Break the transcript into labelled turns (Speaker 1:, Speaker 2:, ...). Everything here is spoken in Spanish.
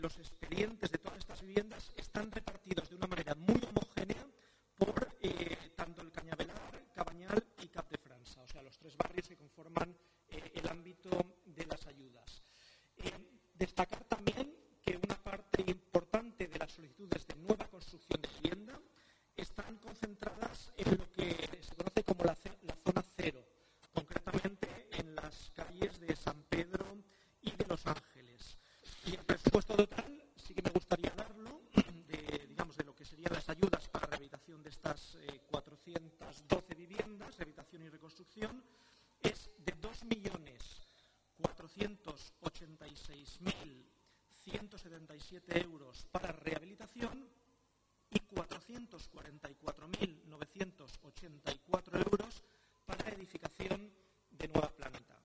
Speaker 1: los expedientes de todas estas viviendas están repartidos de una manera muy homogénea por tanto el Cañavelar, Cabañal y Cap de França, o sea, los tres barrios que conforman el ámbito de las ayudas. Destacar también que una parte importante de las solicitudes de nueva construcción de vivienda están concentradas en lo que se conoce como la zona cero, concretamente en las calles de San Pedro y de Los Ángeles. Y el presupuesto total sí que me gustaría darlo, de lo que serían las ayudas para la rehabilitación de estas 412 viviendas, rehabilitación y reconstrucción, es de 2.486.177 euros para rehabilitación y 444.984 euros para edificación de nueva planta.